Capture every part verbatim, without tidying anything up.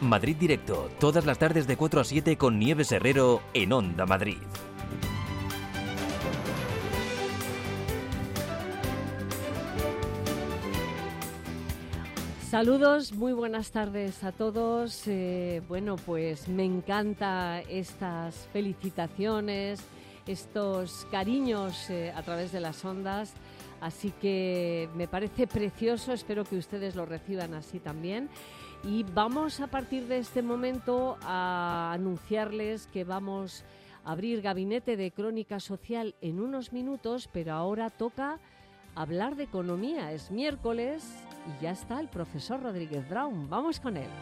Madrid Directo, todas las tardes de cuatro a siete con Nieves Herrero en Onda Madrid. Saludos, muy buenas tardes a todos. Eh, bueno, pues me encanta estas felicitaciones, estos cariños eh, a través de las ondas, así que me parece precioso, espero que ustedes lo reciban así también. Y vamos a partir de este momento a anunciarles que vamos a abrir Gabinete de Crónica Social en unos minutos, pero ahora toca hablar de economía. Es miércoles y ya está el profesor Rodríguez Brown. Vamos con él.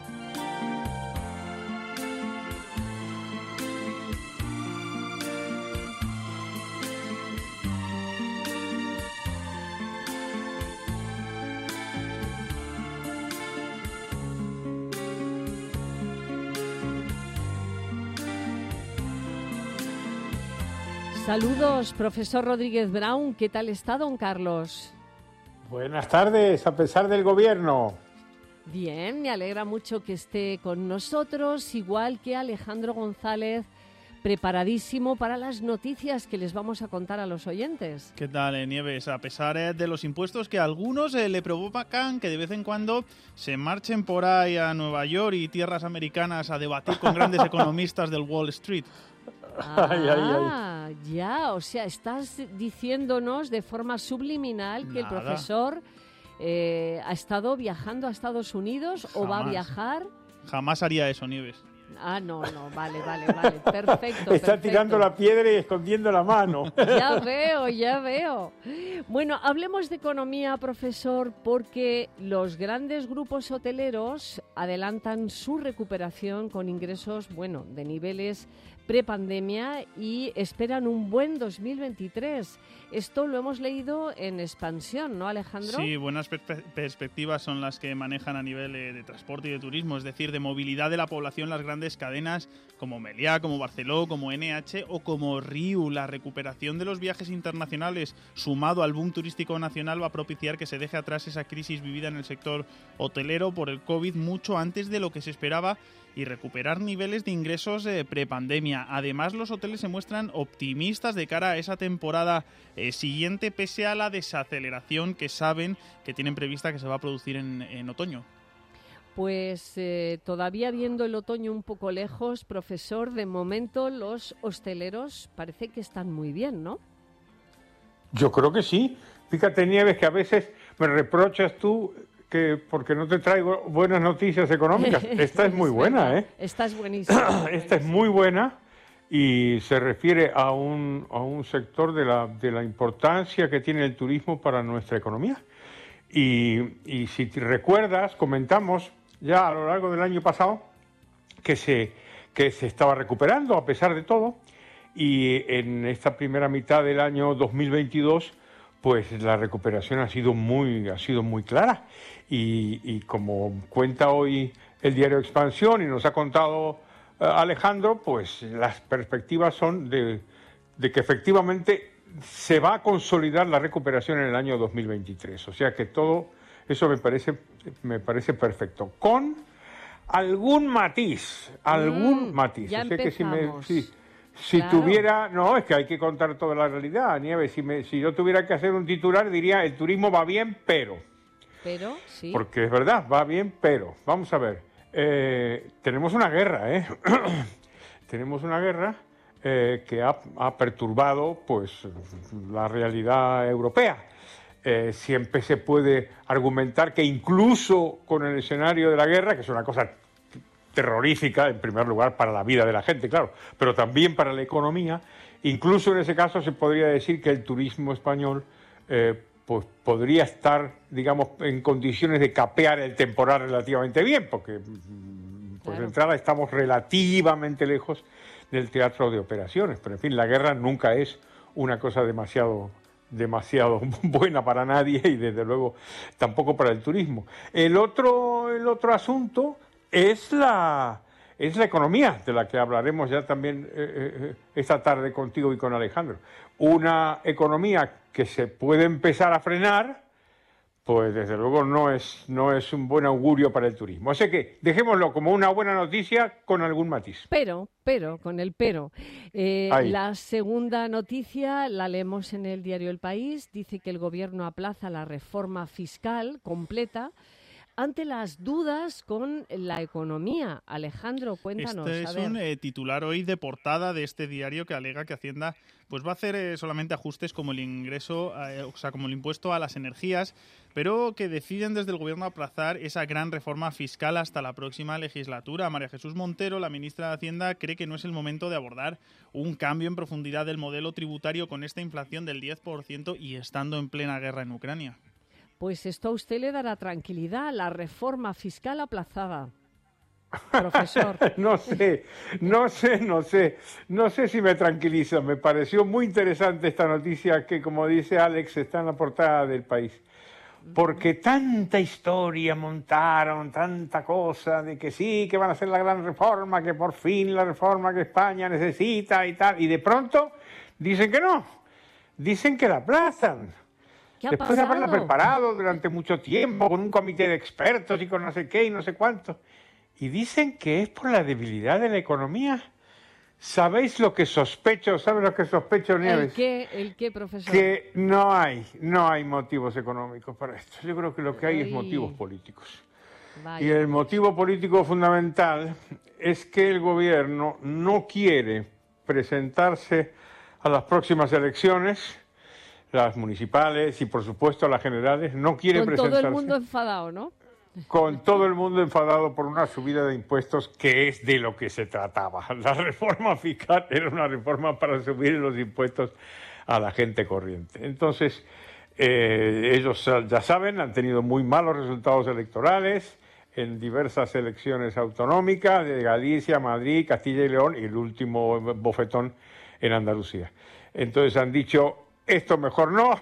Saludos, profesor Rodríguez Brown. ¿Qué tal está, don Carlos? Buenas tardes, a pesar del gobierno. Bien, me alegra mucho que esté con nosotros, igual que Alejandro González, preparadísimo para las noticias que les vamos a contar a los oyentes. ¿Qué tal, eh, Nieves? A pesar eh, de los impuestos que a algunos eh, le provocan que de vez en cuando se marchen por ahí a Nueva York y tierras americanas a debatir con grandes economistas del Wall Street. Ah, ay, ay, ay. Ya, o sea, estás diciéndonos de forma subliminal que Nada. el profesor eh, ha estado viajando a Estados Unidos o va a Jamás. viajar. Jamás haría eso, Nieves. Ah, no, no, vale, vale, vale, perfecto. Está perfecto. tirando la piedra y escondiendo la mano. Ya veo, ya veo. Bueno, hablemos de economía, profesor, porque los grandes grupos hoteleros adelantan su recuperación con ingresos, bueno, de niveles prepandemia y esperan un buen dos mil veintitrés. Esto lo hemos leído en Expansión, ¿no, Alejandro? Sí, buenas perspe- perspectivas son las que manejan a nivel eh, de transporte y de turismo, es decir, de movilidad de la población las grandes cadenas como Meliá, como Barceló, como N H o como Riu. La recuperación de los viajes internacionales sumado al boom turístico nacional va a propiciar que se deje atrás esa crisis vivida en el sector hotelero por el COVID mucho antes de lo que se esperaba y recuperar niveles de ingresos eh, prepandemia. Además, los hoteles se muestran optimistas de cara a esa temporada eh, siguiente, pese a la desaceleración que saben que tienen prevista que se va a producir en, en otoño. Pues eh, todavía viendo el otoño un poco lejos, profesor, de momento los hosteleros parece que están muy bien, ¿no? Yo creo que sí. Fíjate, Nieves, que a veces me reprochas tú que porque no te traigo buenas noticias económicas. Esta es muy Es buena, verdad. ¿eh? Esta es buenísima. Esta es muy buena y se refiere a un, a un sector de la, de la importancia que tiene el turismo para nuestra economía. Y, y si te recuerdas, comentamos ya a lo largo del año pasado que se, que se estaba recuperando a pesar de todo, y en esta primera mitad del año dos mil veintidós pues la recuperación ha sido muy, ha sido muy clara y, y como cuenta hoy el diario Expansión y nos ha contado uh, Alejandro, pues las perspectivas son de, de que efectivamente se va a consolidar la recuperación en el año dos mil veintitrés. O sea que todo eso me parece, me parece perfecto. Con algún matiz, algún Mm, matiz. ya O sea que si me, empezamos. si, si Claro. tuviera, no, es que hay que contar toda la realidad, Nieves. Si, me, si yo tuviera que hacer un titular diría el turismo va bien, pero. Pero, sí. Porque es verdad, va bien, pero. Vamos a ver, eh, tenemos una guerra, ¿eh? tenemos una guerra eh, que ha, ha perturbado pues la realidad europea. Eh, siempre se puede argumentar que incluso con el escenario de la guerra, que es una cosa terrorífica, en primer lugar, para la vida de la gente, claro, pero también para la economía, incluso en ese caso se podría decir que el turismo español eh, pues podría estar, digamos, en condiciones de capear el temporal relativamente bien, porque pues Claro. de entrada estamos relativamente lejos del teatro de operaciones, pero en fin, la guerra nunca es una cosa demasiado demasiado buena para nadie y desde luego tampoco para el turismo. El otro, el otro asunto es la, es la economía, de la que hablaremos ya también eh, eh, esta tarde contigo y con Alejandro. Una economía que se puede empezar a frenar pues desde luego no es, no es un buen augurio para el turismo. Así que dejémoslo como una buena noticia con algún matiz. Pero, pero, con el pero. Eh, Ahí. la segunda noticia la leemos en el diario El País. Dice que el Gobierno aplaza la reforma fiscal completa ante las dudas con la economía. Alejandro, cuéntanos. Este a es ver. un eh, titular hoy de portada de este diario que alega que Hacienda pues va a hacer eh, solamente ajustes como el ingreso, eh, o sea, como el impuesto a las energías, pero que deciden desde el Gobierno aplazar esa gran reforma fiscal hasta la próxima legislatura. María Jesús Montero, la ministra de Hacienda, cree que no es el momento de abordar un cambio en profundidad del modelo tributario con esta inflación del diez por ciento y estando en plena guerra en Ucrania. Pues esto a usted le dará tranquilidad, la reforma fiscal aplazada. Profesor. No sé, no sé, no sé, no sé si me tranquiliza. Me pareció muy interesante esta noticia que, como dice Alex, está en la portada del País. Porque tanta historia montaron, tanta cosa de que sí, que van a hacer la gran reforma, que por fin la reforma que España necesita y tal. Y de pronto dicen que no, dicen que la aplazan. ¿Qué ha Después de haberla pasado? preparado durante mucho tiempo con un comité de expertos y con no sé qué y no sé cuánto. Y dicen que es por la debilidad de la economía. ¿Sabéis lo que sospecho? ¿Sabes lo que sospecho, Nieves? ¿El qué, el qué, profesor? Que no hay, no hay motivos económicos para esto. Yo creo que lo que hay es Ay. motivos políticos. Vaya. Y el motivo político fundamental es que el gobierno no quiere presentarse a las próximas elecciones, las municipales y por supuesto las generales, no quiere Con presentarse todo el mundo enfadado, ¿no? con todo el mundo enfadado por una subida de impuestos que es de lo que se trataba. La reforma fiscal era una reforma para subir los impuestos a la gente corriente. Entonces, eh, ellos ya saben, han tenido muy malos resultados electorales en diversas elecciones autonómicas de Galicia, Madrid, Castilla y León y el último bofetón en Andalucía. Entonces han dicho, esto mejor no,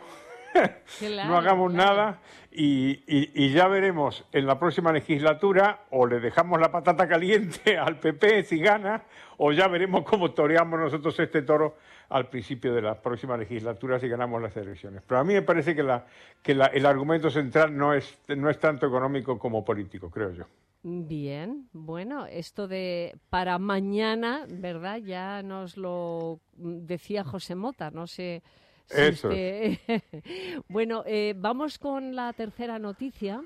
Claro, no hagamos claro. nada y, y, y ya veremos en la próxima legislatura o le dejamos la patata caliente al P P si gana o ya veremos cómo toreamos nosotros este toro al principio de la próxima legislatura si ganamos las elecciones. Pero a mí me parece que, la, que la, el argumento central no es, no es tanto económico como político, creo yo. Bien, bueno, esto de para mañana, ¿verdad? Ya nos lo decía José Mota, no sé si Eso usted... Bueno, eh, vamos con la tercera noticia.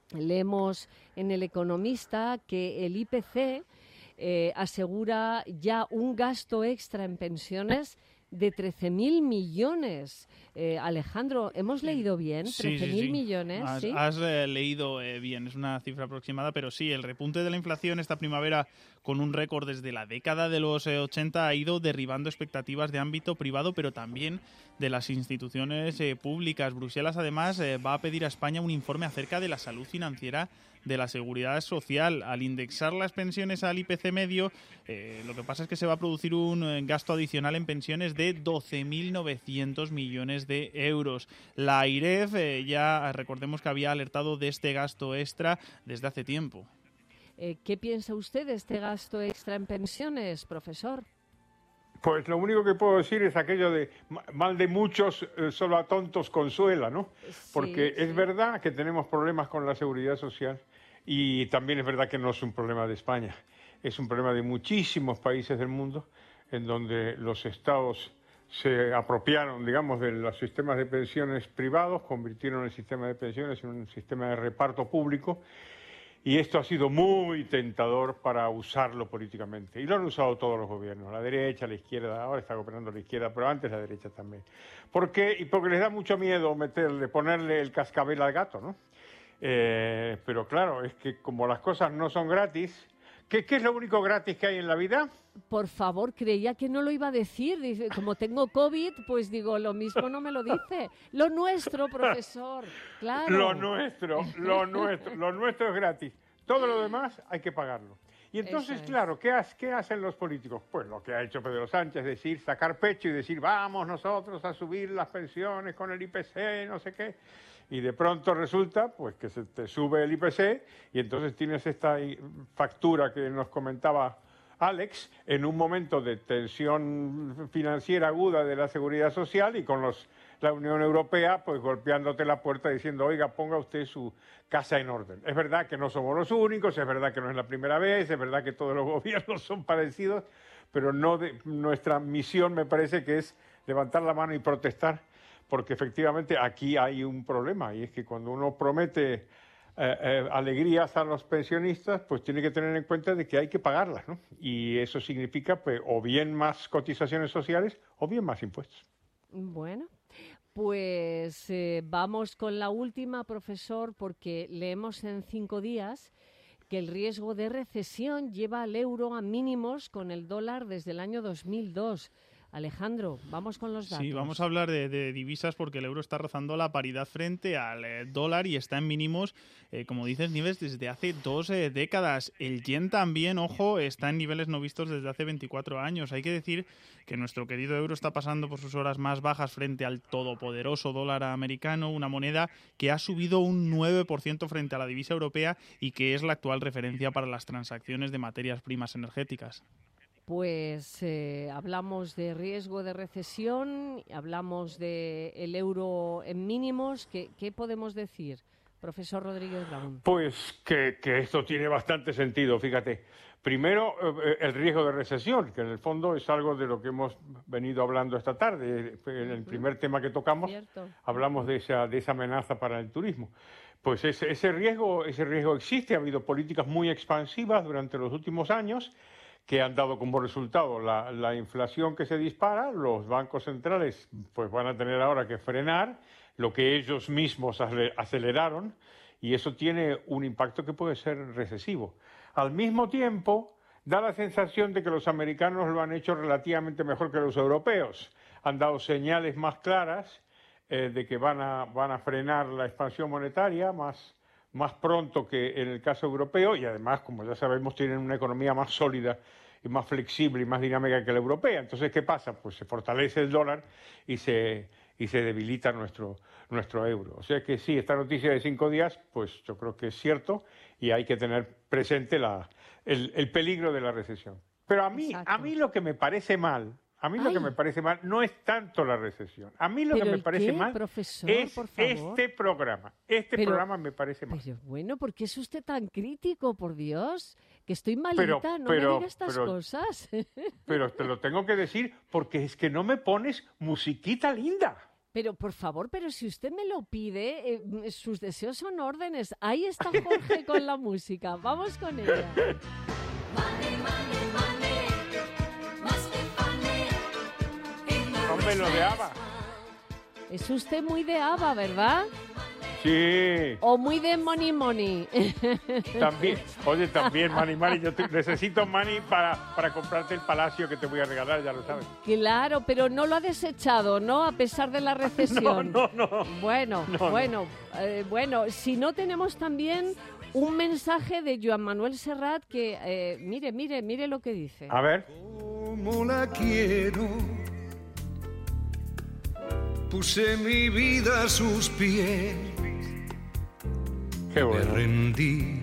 Leemos en El Economista que el I P C eh, asegura ya un gasto extra en pensiones de trece mil millones. Eh, Alejandro, ¿hemos leído bien? Sí, trece mil sí, sí. millones, Has, ¿sí? has eh, leído eh, bien, es una cifra aproximada, pero sí, el repunte de la inflación esta primavera con un récord desde la década de los eh, ochenta ha ido derribando expectativas de ámbito privado, pero también de las instituciones eh, públicas. Bruselas, además, eh, va a pedir a España un informe acerca de la salud financiera de la seguridad social. Al indexar las pensiones al I P C medio, eh, lo que pasa es que se va a producir un eh, gasto adicional en pensiones de doce mil novecientos millones de euros. La AIREF eh, ya recordemos que había alertado de este gasto extra desde hace tiempo. Eh, ¿Qué piensa usted de este gasto extra en pensiones, profesor? Pues lo único que puedo decir es aquello de mal de muchos, eh, solo a tontos consuela, ¿no? Porque Sí, es sí. verdad que tenemos problemas con la seguridad social y también es verdad que no es un problema de España, es un problema de muchísimos países del mundo en donde los estados se apropiaron, digamos, de los sistemas de pensiones privados, convirtieron el sistema de pensiones en un sistema de reparto público. Y esto ha sido muy tentador para usarlo políticamente. Y lo han usado todos los gobiernos, la derecha, la izquierda, ahora está gobernando la izquierda, pero antes la derecha también. ¿Por qué? Y porque les da mucho miedo meterle, ponerle el cascabel al gato, ¿no? Eh, pero claro, es que como las cosas no son gratis, ¿qué, qué es lo único gratis que hay en la vida? Por favor, creía que no lo iba a decir. Dice, como tengo COVID, pues digo, lo mismo no me lo dice. Lo nuestro, profesor, claro. Lo nuestro, lo nuestro, lo nuestro es gratis. Todo lo demás hay que pagarlo. Y entonces, Eso es. claro, ¿qué, ha- ¿qué hacen los políticos? Pues lo que ha hecho Pedro Sánchez, es decir, sacar pecho y decir, vamos nosotros a subir las pensiones con el I P C, no sé qué. Y de pronto resulta pues que se te sube el I P C y entonces tienes esta i- factura que nos comentaba Alex, en un momento de tensión financiera aguda de la Seguridad Social y con los, la Unión Europea pues golpeándote la puerta diciendo, oiga, ponga usted su casa en orden. Es verdad que no somos los únicos, es verdad que no es la primera vez, es verdad que todos los gobiernos son parecidos, pero no de, nuestra misión me parece que es levantar la mano y protestar, porque efectivamente aquí hay un problema, y es que cuando uno promete eh, eh, alegrías a los pensionistas, pues tiene que tener en cuenta de que hay que pagarlas, ¿no? Y eso significa pues o bien más cotizaciones sociales o bien más impuestos. Bueno, pues eh, vamos con la última, profesor, porque leemos en cinco días que el riesgo de recesión lleva al euro a mínimos con el dólar desde el año dos mil dos. Alejandro, vamos con los datos. Sí, vamos a hablar de, de divisas porque el euro está rozando la paridad frente al eh, dólar y está en mínimos, eh, como dices, niveles desde hace dos eh, décadas. El yen también, ojo, está en niveles no vistos desde hace veinticuatro años. Hay que decir que nuestro querido euro está pasando por sus horas más bajas frente al todopoderoso dólar americano, una moneda que ha subido un nueve por ciento frente a la divisa europea y que es la actual referencia para las transacciones de materias primas energéticas. Pues eh, hablamos de riesgo de recesión, hablamos de el euro en mínimos. ¿Qué, qué podemos decir, profesor Rodríguez Brown? Pues que, que esto tiene bastante sentido, fíjate. Primero, eh, el riesgo de recesión, que en el fondo es algo de lo que hemos venido hablando esta tarde. En el primer tema que tocamos, Cierto. hablamos de esa, de esa amenaza para el turismo. Pues ese, ese riesgo, ese riesgo existe. Ha habido políticas muy expansivas durante los últimos años que han dado como resultado la, la inflación que se dispara. Los bancos centrales pues van a tener ahora que frenar lo que ellos mismos aceleraron, y eso tiene un impacto que puede ser recesivo. Al mismo tiempo, da la sensación de que los americanos lo han hecho relativamente mejor que los europeos. Han dado señales más claras eh, de que van a, van a frenar la expansión monetaria más, más pronto que en el caso europeo, y además, como ya sabemos, tienen una economía más sólida y más flexible y más dinámica que la europea. Entonces, ¿qué pasa? Pues se fortalece el dólar y se, y se debilita nuestro, nuestro euro. O sea que sí, esta noticia de cinco días, pues yo creo que es cierto y hay que tener presente la, el, el peligro de la recesión. Pero a mí, a mí lo que me parece mal, a mí Ay. lo que me parece mal no es tanto la recesión. A mí lo que me parece qué, mal profesor, es por favor? este programa. Este pero, programa me parece mal. Pero bueno, ¿por qué es usted tan crítico, por Dios? Que estoy malita, pero, no pero, me diga estas pero, cosas. Pero te lo tengo que decir porque es que no me pones musiquita linda. Pero, por favor, pero si usted me lo pide, eh, sus deseos son órdenes. Ahí está Jorge con la música. Vamos con ella. Hombre, lo de ABBA. Es usted muy de ABBA, ¿verdad? Sí. O muy de Money Money. También, oye, también Money Money. Yo te, necesito money para, para comprarte el palacio que te voy a regalar, ya lo sabes. Claro, pero no lo ha desechado, ¿no? A pesar de la recesión. No, no, no. Bueno, no, bueno, no. Eh, bueno, si no tenemos también un mensaje de Joan Manuel Serrat que, eh, mire, mire, mire lo que dice. A ver. Como la quiero, puse mi vida a sus pies. Qué bueno. Me rendí,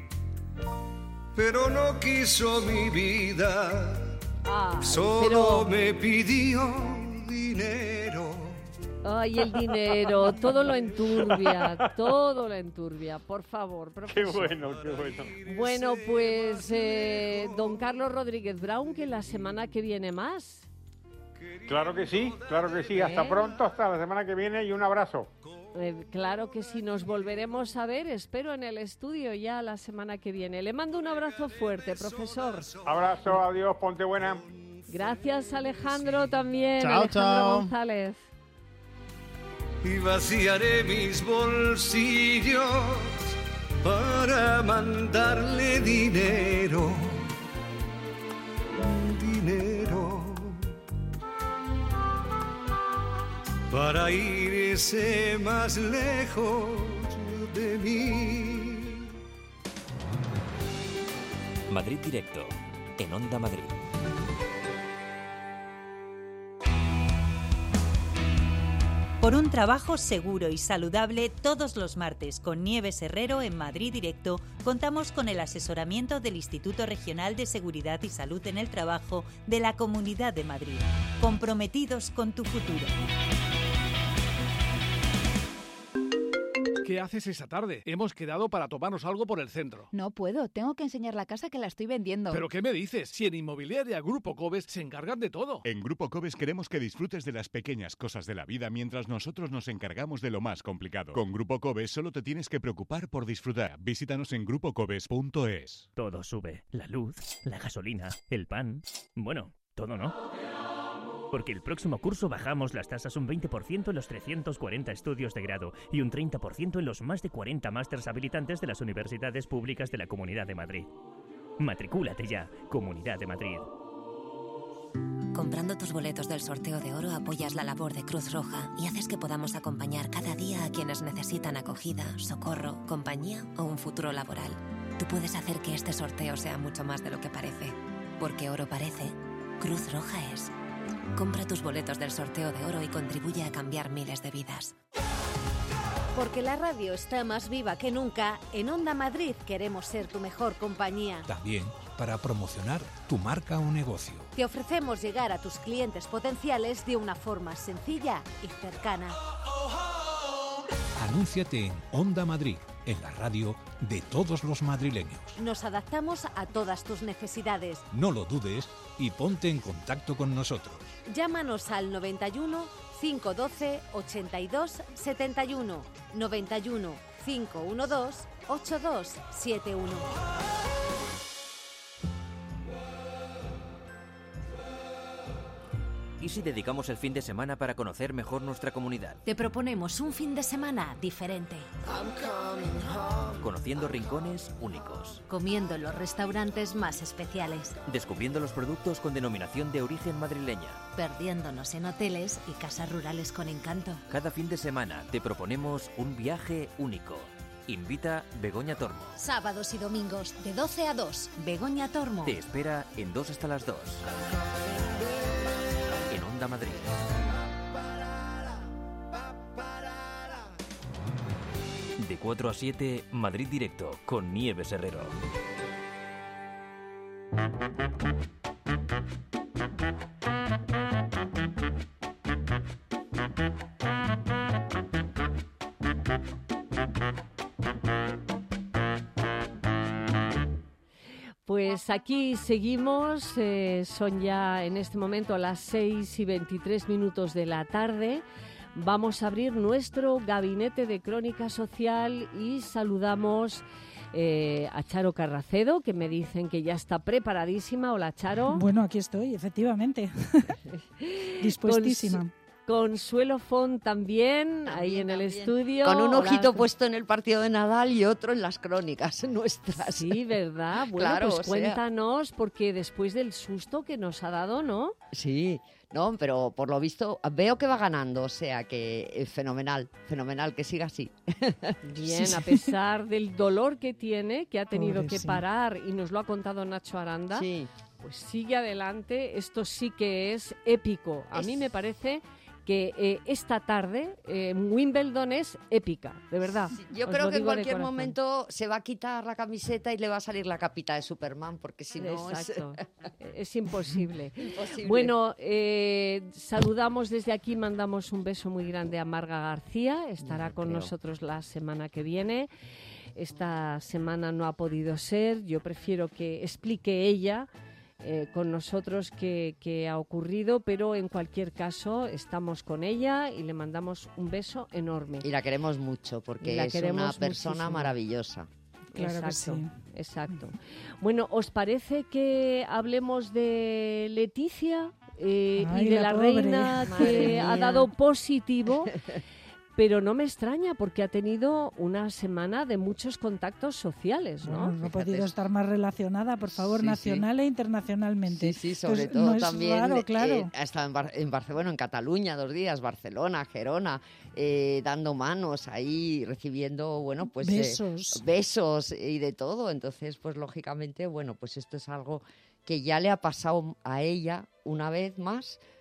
pero no quiso mi vida. Ah, Solo pero... me pidió dinero. Ay, el dinero, todo lo enturbia, todo lo enturbia, por favor, profesor. Qué bueno, qué bueno. Bueno, pues, eh, don Carlos Rodríguez Brown, que la semana que viene más. Claro que sí, claro que sí. Hasta ¿Eh? pronto, hasta la semana que viene y un abrazo. Eh, claro que sí, nos volveremos a ver, espero en el estudio ya la semana que viene. Le mando un abrazo fuerte, profesor. Abrazo, adiós, ponte buena. Gracias, Alejandro, también. Chao, Alejandro chao. González. Y vaciaré mis bolsillos para mandarle dinero, dinero, para irse más lejos de mí. Madrid Directo, en Onda Madrid. Por un trabajo seguro y saludable, todos los martes con Nieves Herrero en Madrid Directo contamos con el asesoramiento del Instituto Regional de Seguridad y Salud en el Trabajo de la Comunidad de Madrid. Comprometidos con tu futuro. ¿Qué haces esa tarde? Hemos quedado para tomarnos algo por el centro. No puedo, tengo que enseñar la casa que la estoy vendiendo. ¿Pero qué me dices? Si en Inmobiliaria Grupo Cobes se encargan de todo. En Grupo Cobes queremos que disfrutes de las pequeñas cosas de la vida mientras nosotros nos encargamos de lo más complicado. Con Grupo Cobes solo te tienes que preocupar por disfrutar. Visítanos en grupo cobes punto es. Todo sube. La luz, la gasolina, el pan... Bueno, todo no. Porque el próximo curso bajamos las tasas un veinte por ciento en los trescientos cuarenta estudios de grado y un treinta por ciento en los más de cuarenta másters habilitantes de las universidades públicas de la Comunidad de Madrid. Matricúlate ya, Comunidad de Madrid. Comprando tus boletos del sorteo de oro apoyas la labor de Cruz Roja y haces que podamos acompañar cada día a quienes necesitan acogida, socorro, compañía o un futuro laboral. Tú puedes hacer que este sorteo sea mucho más de lo que parece. Porque oro parece, Cruz Roja es. Compra tus boletos del sorteo de oro y contribuye a cambiar miles de vidas. Porque la radio está más viva que nunca, en Onda Madrid queremos ser tu mejor compañía. También para promocionar tu marca o negocio. Te ofrecemos llegar a tus clientes potenciales de una forma sencilla y cercana. Anúnciate en Onda Madrid, en la radio de todos los madrileños. Nos adaptamos a todas tus necesidades. No lo dudes y ponte en contacto con nosotros. Llámanos al noventa y uno, cinco doce, ochenta y dos, setenta y uno, noventa y uno, cinco doce, ochenta y dos setenta y uno. ¿Y si dedicamos el fin de semana para conocer mejor nuestra comunidad? Te proponemos un fin de semana diferente. Conociendo rincones únicos. Comiendo en los restaurantes más especiales. Descubriendo los productos con denominación de origen madrileña. Perdiéndonos en hoteles y casas rurales con encanto. Cada fin de semana te proponemos un viaje único. Invita Begoña Tormo. Sábados y domingos de doce a dos. Begoña Tormo. Te espera en dos hasta las dos. Madrid. De cuatro a siete, Madrid Directo con Nieves Herrero. Pues aquí seguimos, eh, son ya en este momento las seis y veintitrés minutos de la tarde. Vamos a abrir nuestro gabinete de crónica social y saludamos eh, a Charo Carracedo, que me dicen que ya está preparadísima. Hola, Charo. Bueno, aquí estoy, efectivamente, dispuestísima. Con... Consuelo Font también, también ahí en también. El estudio. Con un ojito Hola. Puesto en el partido de Nadal y otro en las crónicas nuestras. Sí, ¿verdad? Bueno, claro, pues cuéntanos, sea... porque después del susto que nos ha dado, ¿no? Sí, no, pero por lo visto veo que va ganando, o sea que es fenomenal, fenomenal, que siga así. Bien, sí. A pesar del dolor que tiene, que ha tenido Pobre, que sí. parar, y nos lo ha contado Nacho Aranda, sí. Pues sigue adelante. Esto sí que es épico. A es... mí me parece... que eh, esta tarde eh, Wimbledon es épica, de verdad. Sí, yo Os creo que en cualquier momento se va a quitar la camiseta y le va a salir la capita de Superman, porque si no Exacto. es... es imposible. imposible. Bueno, eh, saludamos desde aquí, mandamos un beso muy grande a Marga García, estará no, con creo. nosotros la semana que viene. Esta semana no ha podido ser, yo prefiero que explique ella Eh, con nosotros qué, qué ha ocurrido, pero en cualquier caso estamos con ella y le mandamos un beso enorme. Y la queremos mucho porque es una persona muchísimo. Maravillosa. Claro exacto, que sí. exacto. Bueno, ¿os parece que hablemos de Leticia eh, Ay, y de la, la pobre. reina que ha dado positivo? Pero no me extraña porque ha tenido una semana de muchos contactos sociales, ¿no? Bueno, no ha podido estar más relacionada, por favor, sí, nacional sí. e internacionalmente. Sí, sí, sobre Entonces, todo no es también raro, claro. eh, ha estado en, Bar- en Barcelona, bueno, en Cataluña dos días, Barcelona, Gerona, eh, dando manos ahí, recibiendo, bueno, pues besos. Eh, besos y de todo. Entonces, pues lógicamente, bueno, pues esto es algo que ya le ha pasado a ella una vez más,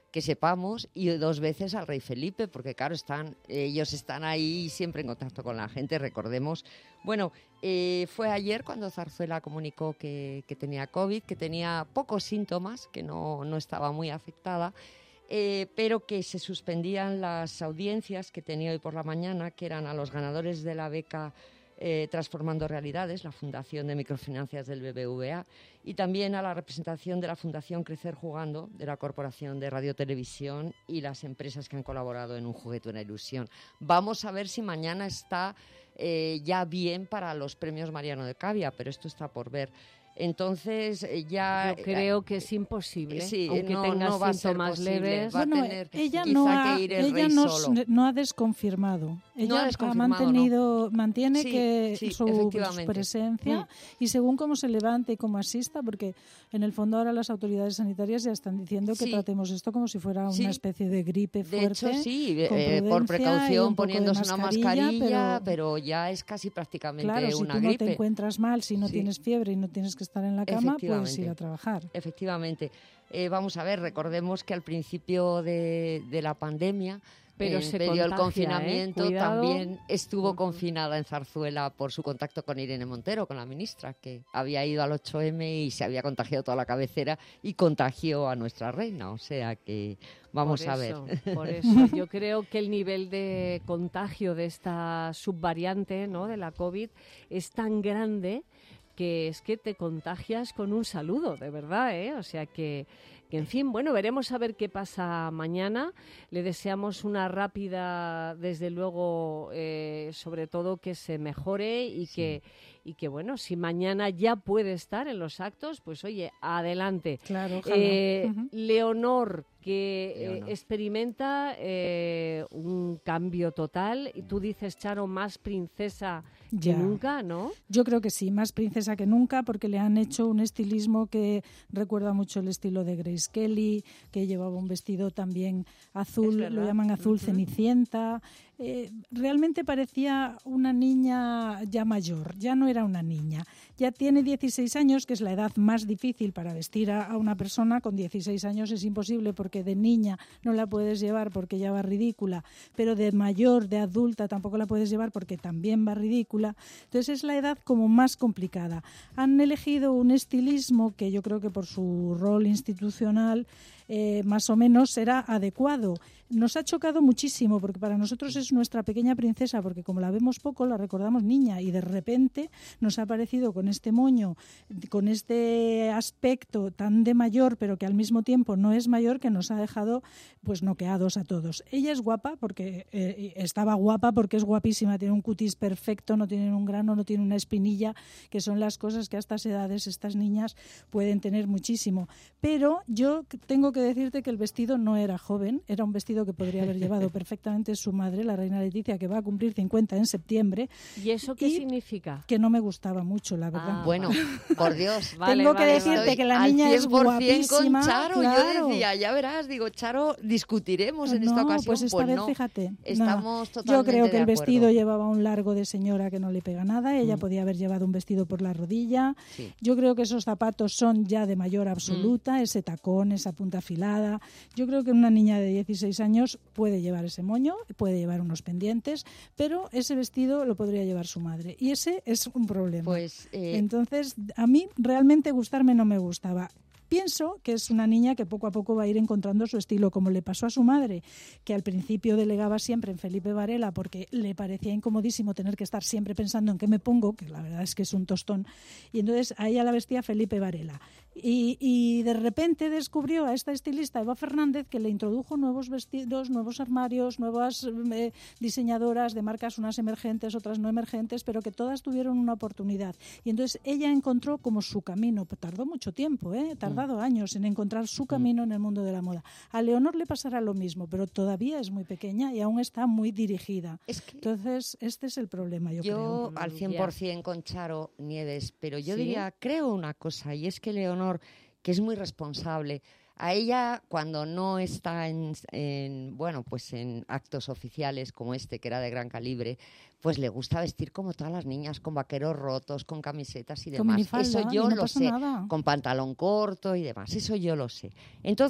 que sepamos, y dos veces al rey Felipe, porque claro, están ellos están ahí siempre en contacto con la gente, recordemos. Bueno, eh, fue ayer cuando Zarzuela comunicó que, que tenía COVID, que tenía pocos síntomas, que no, no estaba muy afectada, eh, pero que se suspendían las audiencias que tenía hoy por la mañana, que eran a los ganadores de la beca Eh, Transformando Realidades, la Fundación de Microfinancias del B B V A, y también a la representación de la Fundación Crecer Jugando, de la Corporación de Radio Televisión y las empresas que han colaborado en Un Juguete, una ilusión. Vamos a ver si mañana está eh, ya bien para los premios Mariano de Cavia, pero esto está por ver. Entonces ya... Yo creo que es imposible, sí, aunque no, tenga no va síntomas a ser posible, leves. va a Bueno, tener ella quizá no ha, que ir el ella rey no, solo. no ha desconfirmado. Ella No ha ha desconfirmado, mantenido, mantiene Sí, que sí, su, efectivamente. su presencia, Mm. y según cómo se levante y cómo asista, porque en el fondo ahora las autoridades sanitarias ya están diciendo que Sí. tratemos esto como si fuera Sí. una especie de gripe De fuerte. hecho, sí, con eh, por prudencia y precaución un poco de poniéndose una mascarilla, pero, pero ya es casi prácticamente claro, si una tú no gripe. te encuentras mal, si no Sí. tienes fiebre y no tienes que estar en la cama, puedes Efectivamente. ir a trabajar. Efectivamente. Eh, vamos a ver, recordemos que al principio de, de la pandemia, Pero en se medio del contagia, confinamiento, ¿eh? Cuidado. también estuvo confinada en Zarzuela por su contacto con Irene Montero, con la ministra, que había ido al ocho eme y se había contagiado toda la cabecera y contagió a nuestra reina. O sea que vamos Por a eso, ver. Por eso, yo creo que el nivel de contagio de esta subvariante, ¿no?, de la COVID es tan grande que es que te contagias con un saludo, de verdad, ¿eh? O sea que, que, en fin, bueno, veremos a ver qué pasa mañana. Le deseamos una rápida, desde luego, eh, sobre todo que se mejore y sí. que y que, bueno, si mañana ya puede estar en los actos, pues oye, adelante. Claro, ojalá. Eh, Uh-huh. Leonor, que Leonor. Eh, experimenta eh, un cambio total, y tú dices, Charo, más princesa Ya. que nunca, ¿no? Yo creo que sí, más princesa que nunca, porque le han hecho un estilismo que recuerda mucho el estilo de Grace Kelly, que llevaba un vestido también azul, lo llaman azul uh-huh. cenicienta. Eh, realmente parecía una niña ya mayor, ya no era una niña. Ya tiene dieciséis años, que es la edad más difícil para vestir a, a una persona. Con dieciséis años es imposible, porque de niña no la puedes llevar porque ya va ridícula, pero de mayor, de adulta, tampoco la puedes llevar porque también va ridícula. Entonces es la edad como más complicada. Han elegido un estilismo que yo creo que por su rol institucional eh, más o menos será adecuado. Nos ha chocado muchísimo, porque para nosotros es nuestra pequeña princesa, porque como la vemos poco, la recordamos niña, y de repente nos ha aparecido con este moño, con este aspecto tan de mayor, pero que al mismo tiempo no es mayor, que nos ha dejado pues noqueados a todos. Ella es guapa, porque eh, estaba guapa porque es guapísima, tiene un cutis perfecto, no tiene un grano, no tiene una espinilla, que son las cosas que a estas edades estas niñas pueden tener muchísimo. Pero yo tengo que decirte que el vestido no era joven, era un vestido que podría haber llevado perfectamente su madre, la reina Leticia, que va a cumplir cincuenta en septiembre. ¿Y eso qué y significa? Que no me gustaba mucho, la verdad. Ah, bueno, por Dios. Vale, Tengo vale, que decirte vale. que la niña es guapísima. Con Charo, claro. Yo decía, ya verás, digo, Charo, discutiremos en no, esta ocasión. Pues esta pues vez, no, fíjate. Estamos no. totalmente Yo creo que el acuerdo. vestido llevaba un largo de señora que no le pega nada. Ella mm. podía haber llevado un vestido por la rodilla. Sí. Yo creo que esos zapatos son ya de mayor absoluta, mm. ese tacón, esa punta afilada. Yo creo que una niña de dieciséis años puede llevar ese moño, puede llevar unos pendientes, pero ese vestido lo podría llevar su madre. Y ese es un problema. Pues, eh... Entonces, a mí realmente gustarme no me gustaba. Pienso que es una niña que poco a poco va a ir encontrando su estilo, como le pasó a su madre, que al principio delegaba siempre en Felipe Varela porque le parecía incomodísimo tener que estar siempre pensando en qué me pongo, que la verdad es que es un tostón, y entonces a ella la vestía Felipe Varela. Y, y de repente descubrió a esta estilista, Eva Fernández, que le introdujo nuevos vestidos, nuevos armarios, nuevas eh, diseñadoras de marcas, unas emergentes, otras no emergentes, pero que todas tuvieron una oportunidad. Y entonces ella encontró como su camino. Tardó mucho tiempo, ¿eh? Tardó mm. años en encontrar su camino mm. en el mundo de la moda. A Leonor le pasará lo mismo, pero todavía es muy pequeña y aún está muy dirigida. Es que entonces, este es el problema, yo, yo creo. Yo al cien por ciento con Charo Nieves, pero yo ¿Sí? diría, creo una cosa, y es que Leonor, que es muy responsable, a ella cuando no está en, en bueno pues en actos oficiales como este, que era de gran calibre, pues le gusta vestir como todas las niñas, con vaqueros rotos, con camisetas y demás. Minifalda, eso yo no lo sé, nada. con pantalón corto y demás, eso yo lo sé. Entonces,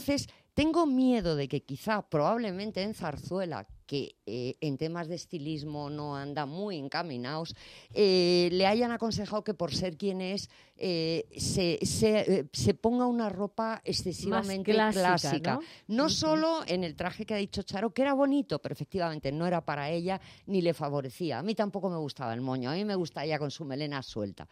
Tengo miedo de que quizá, probablemente en Zarzuela, que eh, en temas de estilismo no anda muy encaminados, eh, le hayan aconsejado que por ser quien es, eh, se, se, eh, se ponga una ropa excesivamente Más clásica, clásica. No, no uh-huh. solo en el traje que ha dicho Charo, que era bonito, pero efectivamente no era para ella ni le favorecía. A mí tampoco me gustaba el moño, a mí me gusta ella con su melena suelta.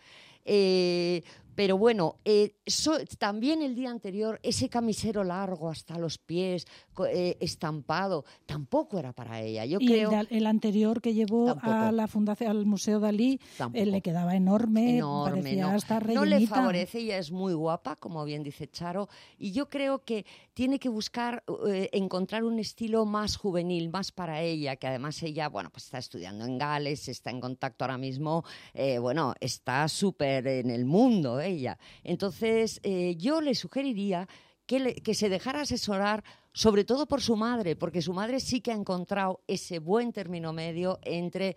Eh, pero bueno, eh, so, también el día anterior, ese camisero largo hasta los pies, eh, estampado, tampoco era para ella. Yo y creo... el, el anterior que llevó tampoco. a la fundación, al Museo Dalí, eh, le quedaba enorme, enorme parecía no. hasta rellenita. No le favorece, ella es muy guapa, como bien dice Charo, y yo creo que tiene que buscar eh, encontrar un estilo más juvenil, más para ella, que además ella, bueno, pues está estudiando en Gales, está en contacto ahora mismo, eh, bueno, está súper en el mundo ella. Entonces, eh, yo le sugeriría que, le, que se dejara asesorar, sobre todo por su madre, porque su madre sí que ha encontrado ese buen término medio entre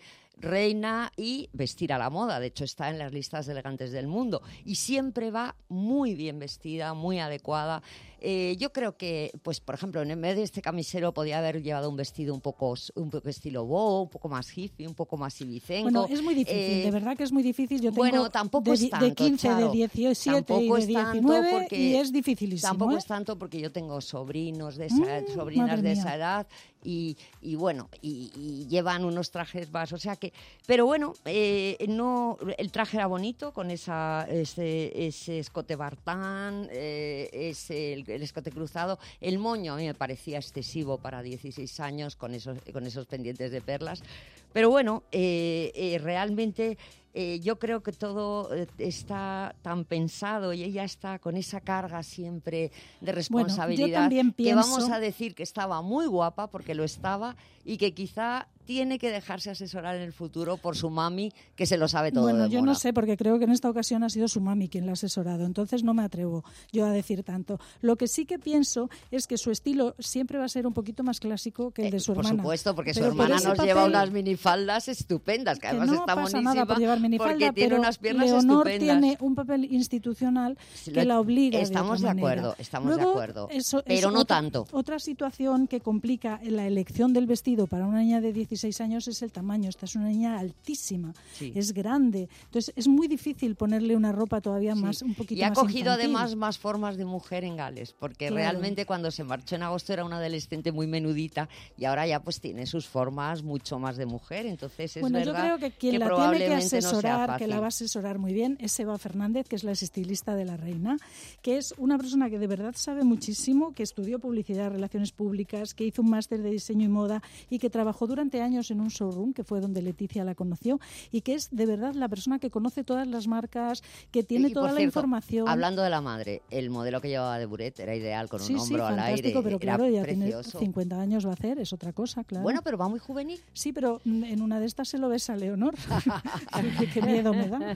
reina y vestir a la moda. De hecho, está en las listas de elegantes del mundo y siempre va muy bien vestida, muy adecuada. Eh, yo creo que, pues, por ejemplo, en vez de este camisero podía haber llevado un vestido un poco, un poco estilo boho, un poco más hippie, un poco más ibicenco. Bueno, es muy difícil, eh, de verdad que es muy difícil. Yo tengo bueno, tampoco de, es tanto, de quince, Charo. de diecisiete tampoco y de diecinueve porque, y es dificilísimo. Tampoco ¿eh? es tanto porque yo tengo sobrinos de esa, mm, sobrinas de esa edad y, y bueno, y, y llevan unos trajes más, o sea que... Pero bueno, eh, no, el traje era bonito con esa, ese, ese escote bartán, eh, ese, el, el escote cruzado. El moño a mí me parecía excesivo para dieciséis años con esos, con esos pendientes de perlas. Pero bueno, eh, eh, realmente... Eh, yo creo que todo eh, está tan pensado y ella está con esa carga siempre de responsabilidad, bueno, yo también pienso... que vamos a decir que estaba muy guapa, porque lo estaba, y que quizá tiene que dejarse asesorar en el futuro por su mami, que se lo sabe todo. Bueno, de yo moda. no sé, porque creo que en esta ocasión ha sido su mami quien la ha asesorado, entonces no me atrevo yo a decir tanto. Lo que sí que pienso es que su estilo siempre va a ser un poquito más clásico que el de su eh, por hermana. Por supuesto, porque pero su hermana nos papel, lleva unas minifaldas estupendas, que, que además no está pasa monísima, nada por llevar minifalda, porque tiene pero unas piernas Leonor estupendas. Tiene un papel institucional Sí, que la obliga Estamos de, de otra acuerdo, manera. estamos Luego, de acuerdo, eso, pero eso no otra, tanto. Otra situación que complica la elección del vestido para una niña de dieciséis años es el tamaño. Esta es una niña altísima, sí. es grande, entonces es muy difícil ponerle una ropa todavía sí. más un poquito y ha más cogido infantil. además más formas de mujer en Gales, porque claro. realmente cuando se marchó en agosto era una adolescente muy menudita y ahora ya pues tiene sus formas mucho más de mujer, entonces es bueno, verdad yo creo que quien que la tiene que probablemente asesorar, no sea que la va a asesorar muy bien, es Eva Fernández, que es la estilista de la reina, que es una persona que de verdad sabe muchísimo, que estudió publicidad, relaciones públicas, que hizo un máster de diseño y moda y que trabajó durante años en un showroom, que fue donde Leticia la conoció, y que es de verdad la persona que conoce todas las marcas, que tiene y, toda por la cierto, información. Hablando de la madre, el modelo que llevaba de Buret era ideal, con sí, un hombro sí, al aire, pero claro, era ya precioso. Tiene cincuenta años va a hacer, es otra cosa, claro. Bueno, pero va muy juvenil. Sí, pero en una de estas se lo ves a Leonor. qué, qué miedo me da.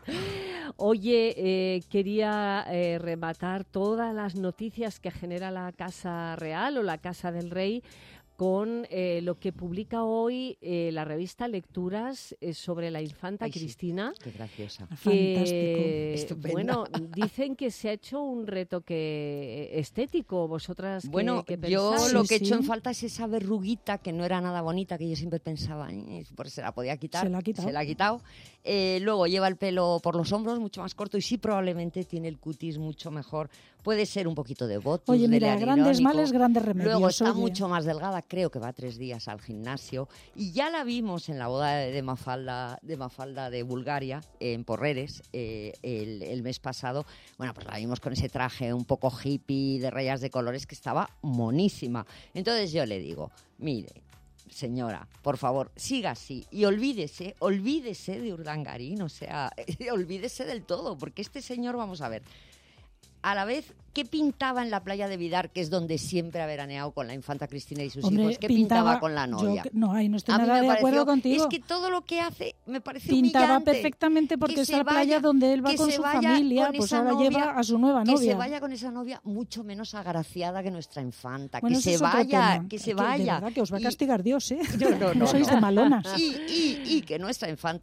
Oye, eh, quería eh, rematar todas las noticias que genera la Casa Real o la Casa del Rey con eh, lo que publica hoy eh, la revista Lecturas eh, sobre la infanta Ay, sí. Cristina. Qué graciosa. Que, Estupenda. Bueno, dicen que se ha hecho un retoque estético. ¿Vosotras bueno, qué, qué yo pensáis? lo que he sí. hecho en falta es esa verruguita que no era nada bonita, que yo siempre pensaba, pues se la podía quitar. Se la ha quitado. Se la ha quitado. Eh, luego lleva el pelo por los hombros, mucho más corto, y sí probablemente tiene el cutis mucho mejor. Puede ser un poquito de botox. Oye, de mira, grandes hialurónico. males, grandes remedios. Luego está oye. mucho más delgada, creo que va tres días al gimnasio. Y ya la vimos en la boda de Mafalda de, Mafalda de Bulgaria, en Porreres, eh, el, el mes pasado. Bueno, pues la vimos con ese traje un poco hippie, de rayas de colores, que estaba monísima. Entonces yo le digo, mire, señora, por favor, siga así y olvídese, olvídese de Urdangarín, o sea, olvídese del todo, porque este señor, vamos a ver, a la vez, ¿qué pintaba en la playa de Vidar, que es donde siempre ha veraneado con la infanta Cristina y sus Hombre, hijos? ¿Qué pintaba, pintaba con la novia? Yo, no, ahí no estoy a nada de pareció, acuerdo contigo. Es que todo lo que hace me parece Pintaba humillante. perfectamente porque Que es la vaya, playa donde él va con su familia, pues ahora novia, lleva a su nueva que novia. Que se vaya con esa novia mucho menos agraciada que nuestra infanta. Bueno, que se vaya, que se vaya. De verdad, que os va a castigar y, Dios, ¿eh? No, no, no. no sois no. de malonas. Y, y, y que nuestra infanta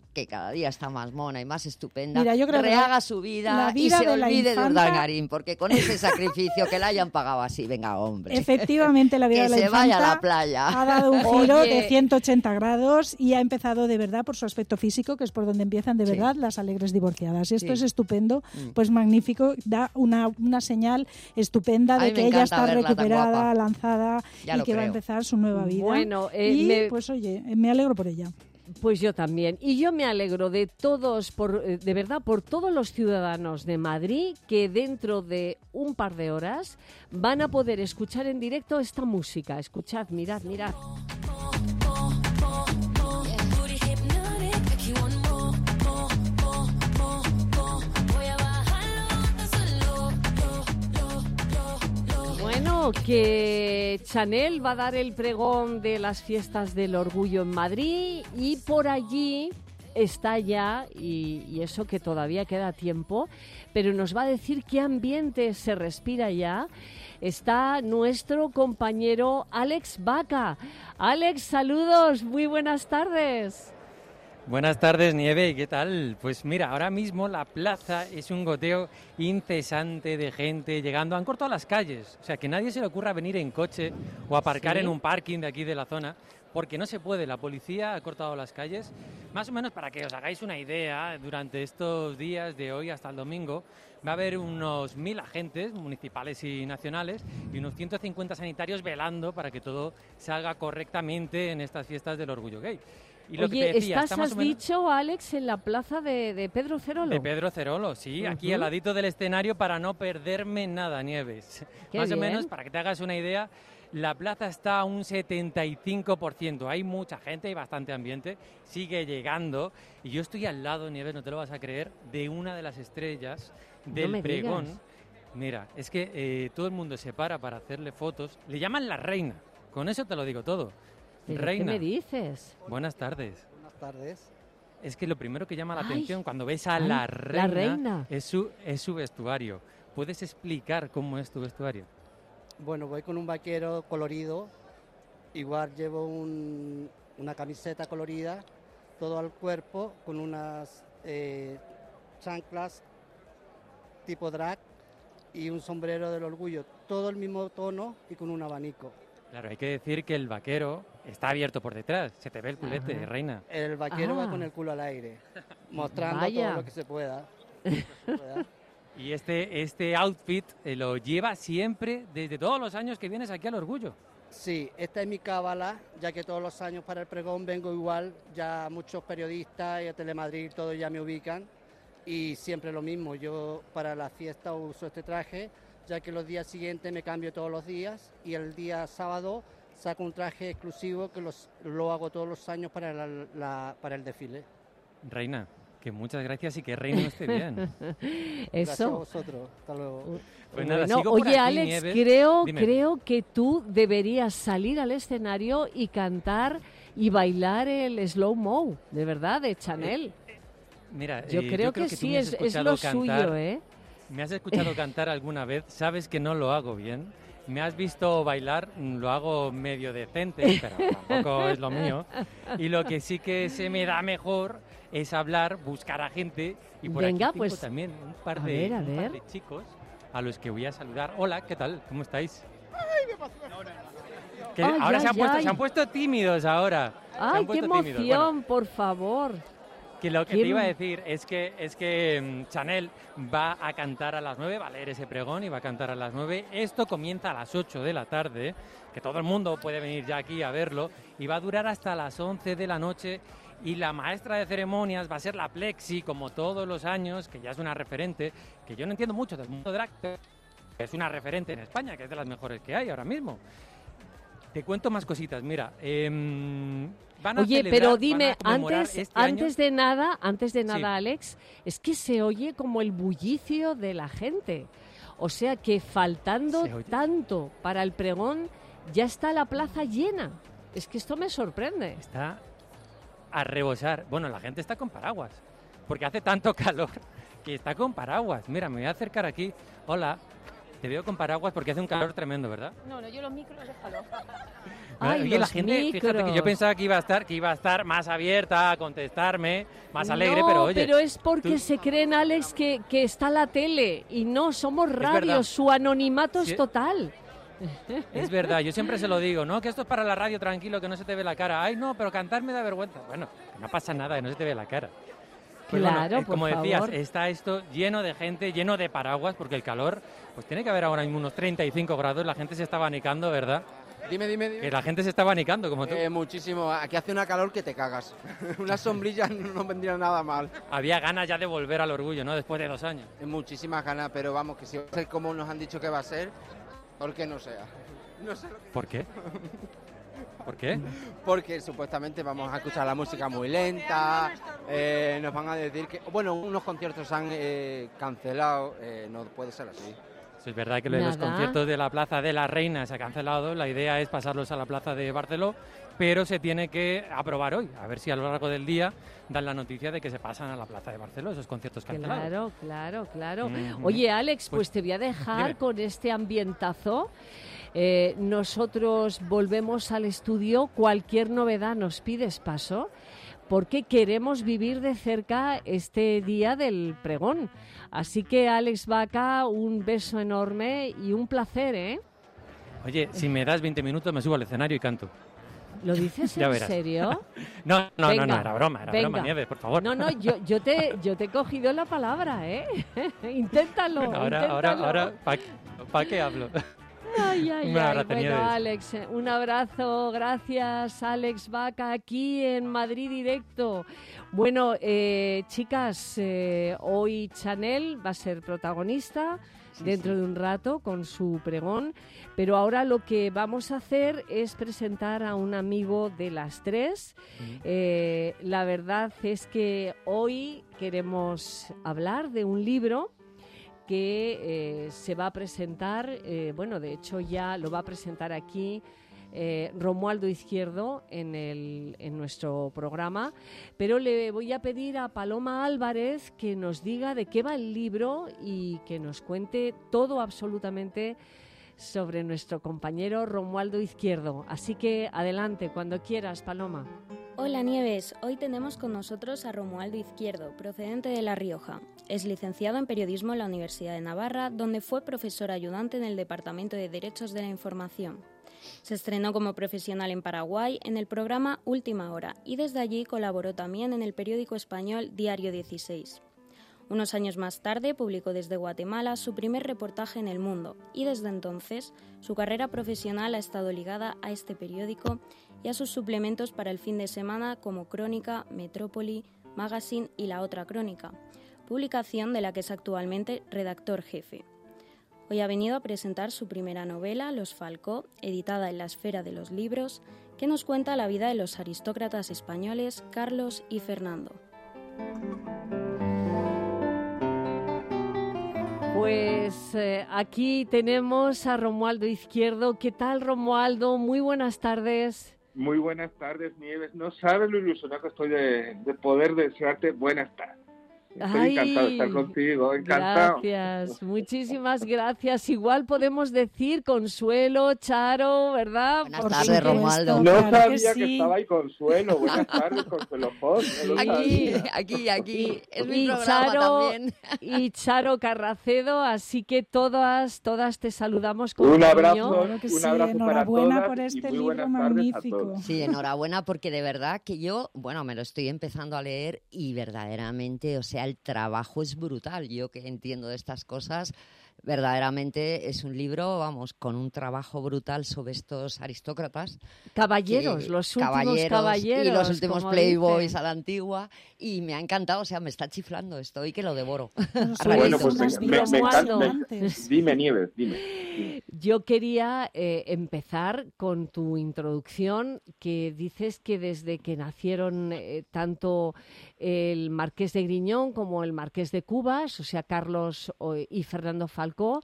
que cada día está más mona y más estupenda, Mira, yo creo rehaga que su vida, la vida y se de la olvide infanta... de Urdangarín, porque con ese sacrificio que la hayan pagado así, venga, hombre. Efectivamente, la vida que de la se infanta vaya a la playa. ha dado un giro Oye. de ciento ochenta grados y ha empezado de verdad por su aspecto físico, que es por donde empiezan de Sí. verdad las alegres divorciadas. Y esto Sí. es estupendo, Mm. pues magnífico, da una, una señal estupenda A de mí me que ella encanta está verla tan recuperada, guapa. lanzada Ya y lo que va a creo. empezar su nueva vida. Bueno, eh, y me- pues oye, me alegro por ella. Pues yo también. Y yo me alegro de todos, por, eh, de verdad, por todos los ciudadanos de Madrid que dentro de un par de horas van a poder escuchar en directo esta música. Escuchad, mirad, mirad. Bueno, que Chanel va a dar el pregón de las fiestas del orgullo en Madrid y por allí está ya, y, y eso que todavía queda tiempo, pero nos va a decir qué ambiente se respira ya. Está nuestro compañero Alex Vaca. Alex, saludos, muy buenas tardes. Buenas tardes, Nieve, ¿qué tal? Pues mira, ahora mismo la plaza es un goteo incesante de gente llegando. Han cortado las calles, o sea, que nadie se le ocurra venir en coche o aparcar Sí. en un parking de aquí de la zona, porque no se puede. La policía ha cortado las calles. Más o menos para que os hagáis una idea, durante estos días de hoy hasta el domingo va a haber unos mil agentes municipales y nacionales y unos ciento cincuenta sanitarios velando para que todo salga correctamente en estas fiestas del orgullo gay. Y lo que Oye, te decía, estás, está más has o menos dicho, Alex, en la plaza de, de Pedro Cerolo. de Pedro Cerolo, sí, aquí Ujú. al ladito del escenario para no perderme nada, Nieves. Qué Más o bien. menos, para que te hagas una idea, la plaza está a un setenta y cinco por ciento. Hay mucha gente, hay bastante ambiente, sigue llegando. Y yo estoy al lado, Nieves, no te lo vas a creer, de una de las estrellas del me pregón. digas. Mira, es que eh, todo el mundo se para para hacerle fotos. Le llaman la reina, con eso te lo digo todo. ¿Pero Reina. qué me dices? Buenas tardes. Buenas tardes. Es que lo primero que llama la Ay, atención cuando ves a ay, la la reina, reina. Es, su, es su vestuario. ¿Puedes explicar cómo es tu vestuario? Bueno, voy con un vaquero colorido, igual llevo un- una camiseta colorida, todo al cuerpo, con unas eh, chanclas tipo drag y un sombrero del orgullo, todo el mismo tono y con un abanico. Claro, hay que decir que el vaquero está abierto por detrás. Se te ve el culete, Ajá. reina. El vaquero Ah. va con el culo al aire, mostrando Vaya. todo lo que se pueda. Lo que se pueda. Y este, este outfit eh, lo lleva siempre desde todos los años que vienes aquí al Orgullo. Sí, esta es mi cábala, ya que todos los años para el pregón vengo igual, ya muchos periodistas y a Telemadrid, todos ya me ubican y siempre lo mismo, yo para la fiesta uso este traje, ya que los días siguientes me cambio todos los días y el día sábado saco un traje exclusivo que los, lo hago todos los años para, la- la- para el desfile. Reina, que muchas gracias y que Reina esté bien. Gracias a Eso. vosotros, hasta luego. Pues nada, Bueno, sigo por oye, aquí, Alex, Nieves. creo, Dime. creo que tú deberías salir al escenario y cantar y bailar el slow mo, de verdad, de Chanel. Mira, Yo eh, creo creo que tú sí, me has es- es escuchado lo cantar. suyo, ¿eh? Me has escuchado cantar alguna vez, sabes que no lo hago bien. Me has visto bailar, mm, lo hago medio decente, pero tampoco es lo mío. Y lo que sí que se me da mejor es hablar, buscar a gente. Y por Venga, aquí tengo pues, también un par a de, ver, a un par ver. de chicos a los que voy a saludar. Hola, ¿qué tal? ¿Cómo estáis? Que Ay, ahora ay, se, han puesto, ay. se han puesto tímidos ahora. Se han ¡Ay, qué puesto emoción, tímidos. Bueno, por favor! que lo que ¿Quién- te iba a decir es que, es que mm, Chanel va a cantar a las nueve, va a leer ese pregón y va a cantar a las nueve. Esto comienza a las ocho de la tarde, que todo el mundo puede venir ya aquí a verlo, y va a durar hasta las once de la noche. Y la maestra de ceremonias va a ser la Plexi, como todos los años, que ya es una referente, que yo no entiendo mucho del mundo drag, pero es una referente en España, que es de las mejores que hay ahora mismo. Te cuento más cositas, mira. em, van a Oye, celebrar, pero van dime, a conmemorar antes, este año- antes de nada, antes de nada, Sí. Alex, es que se oye como el bullicio de la gente. O sea que faltando Se oye. tanto para el pregón, ya está la plaza llena. Es que esto me sorprende. Está a rebosar. Bueno, la gente está con paraguas, porque hace tanto calor que está con paraguas. Mira, me voy a acercar aquí. Hola. Te veo con paraguas porque hace un calor tremendo, ¿verdad? No, no, yo los micros déjalo. Ay, Oye, la los gente, micros. fíjate que yo pensaba que iba a estar, que iba a estar más abierta a contestarme, más alegre, no, pero oye. pero es porque tú- se creen, Alex, que, que está la tele y no, somos radio, verdad. su anonimato Sí. es total. Es verdad, yo siempre se lo digo, ¿no? Que esto es para la radio, tranquilo, que no se te ve la cara. Ay, no, pero cantar me da vergüenza. Bueno, que no pasa nada, que no se te ve la cara. Pues bueno, Claro, eh, como por decías, favor. está esto lleno de gente, lleno de paraguas, porque el calor, pues tiene que haber ahora mismo unos treinta y cinco grados, la gente se está abanicando, ¿verdad? Dime, dime, dime. Que la gente se está abanicando, como tú. Eh, muchísimo. Aquí hace una calor que te cagas. Una sombrilla no nos vendría nada mal. Había ganas ya de volver al orgullo, ¿no? Después de dos años. Muchísimas ganas, pero vamos, que si va a ser como nos han dicho que va a ser, ¿por qué no sea? No sé lo que... ¿Por qué? ¿Por qué? Porque supuestamente vamos a escuchar la música muy lenta, eh, nos van a decir que... Bueno, unos conciertos han eh, cancelado, eh, no puede ser así. Sí, es verdad que lo de los Nada. conciertos de la Plaza de la Reina se ha cancelado, la idea es pasarlos a la Plaza de Barceló, pero se tiene que aprobar hoy, a ver si a lo largo del día dan la noticia de que se pasan a la Plaza de Barceló, esos conciertos cancelados. Claro, claro, claro. Ujú. Oye, Alex, pues, Pues, te voy a dejar dime. con este ambientazo. Eh, nosotros volvemos al estudio, cualquier novedad nos pides paso, porque queremos vivir de cerca este día del pregón. Así que, Alex Vaca, un beso enorme y un placer, ¿eh? Oye, si me das veinte minutos me subo al escenario y canto. ¿Lo dices Ya en verás. serio? No, no, no, Venga, no, era broma, era broma, venga. Nieves, por favor. No, no, yo, yo, te, yo te he cogido la palabra, ¿eh? Inténtalo, Bueno, ahora, ahora, inténtalo. ahora, ¿para ¿pa qué hablo? Ay, ay, Un ay. abrazo, Bueno, Nieves. Alex, eh, un abrazo. Gracias, Alex Vaca, aquí en Madrid Directo. Bueno, eh, chicas, eh, hoy Chanel va a ser protagonista dentro de un rato con su pregón, pero ahora lo que vamos a hacer es presentar a un amigo de las tres. Eh, la verdad es que hoy queremos hablar de un libro que eh, se va a presentar, eh, bueno, de hecho ya lo va a presentar aquí eh, Romualdo Izquierdo en, el, en nuestro programa, pero le voy a pedir a Paloma Álvarez que nos diga de qué va el libro y que nos cuente todo absolutamente sobre nuestro compañero Romualdo Izquierdo. Así que adelante, cuando quieras, Paloma. Hola Nieves, hoy tenemos con nosotros a Romualdo Izquierdo, procedente de La Rioja. Es licenciado en Periodismo en la Universidad de Navarra, donde fue profesor ayudante en el Departamento de Derechos de la Información. Se estrenó como profesional en Paraguay en el programa Última Hora y desde allí colaboró también en el periódico español Diario dieciséis. Unos años más tarde publicó desde Guatemala su primer reportaje en El Mundo y desde entonces su carrera profesional ha estado ligada a este periódico y a sus suplementos para el fin de semana como Crónica, Metrópoli, Magazine y La Otra Crónica, publicación de la que es actualmente redactor jefe. Hoy ha venido a presentar su primera novela, Los Falcó, editada en la Esfera de los Libros, que nos cuenta la vida de los aristócratas españoles Carlos y Fernando. Pues eh, aquí tenemos a Romualdo Izquierdo. ¿Qué tal, Romualdo? Muy buenas tardes. Muy buenas tardes, Nieves. No sabes lo ilusionado que estoy de, de poder desearte buenas tardes. Estoy Ay, encantado de estar contigo, encantado. Gracias, muchísimas gracias. Igual podemos decir Consuelo, Charo, ¿verdad? Buenas Porque tardes, Romualdo. No Claro sabía que que, sí. estaba ahí Consuelo. Buenas tardes, Consuelo Foz. No lo Aquí, sabía. aquí, aquí. Es mi y programa Charo, también. y Charo Carracedo, así que todas, todas te saludamos con Un cariño. abrazo, Claro que un sí, abrazo para enhorabuena todas por y este muy libro buenas tardes a magnífico. todos. Sí, enhorabuena porque de verdad que yo, bueno, me lo estoy empezando a leer y verdaderamente, o sea, el trabajo es brutal. Yo que entiendo de estas cosas, verdaderamente es un libro, vamos, con un trabajo brutal sobre estos aristócratas. Caballeros, que- los últimos caballeros, Y los últimos como playboys dicen. a la antigua. Y me ha encantado, o sea, me está chiflando esto y que lo devoro. Bueno, pues me, Unas me- me vidas encanta. Romualdo. me- dime, Nieves, dime. dime. Yo quería eh, empezar con tu introducción, que dices que desde que nacieron eh, tanto el Marqués de Griñón como el Marqués de Cubas, o sea, Carlos o- y Fernando Falcó, Falcó,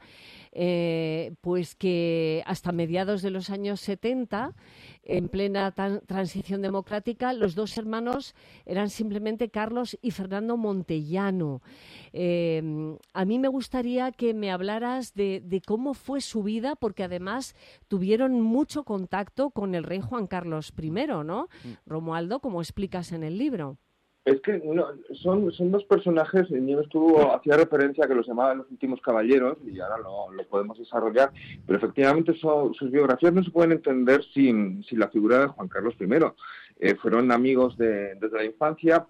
eh, pues que hasta mediados de los años setenta, en plena tan, transición democrática, los dos hermanos eran simplemente Carlos y Fernando Montellano. Eh, a mí me gustaría que me hablaras de, de cómo fue su vida, porque además tuvieron mucho contacto con el rey Juan Carlos primero, ¿no? Romualdo, como explicas en el libro. Es que no, son, son dos personajes, Nieves tuvo, hacía referencia a que los llamaban los últimos caballeros, y ahora lo, lo podemos desarrollar, pero efectivamente so, sus biografías no se pueden entender sin, sin la figura de Juan Carlos primero. Eh, fueron amigos de, desde la infancia,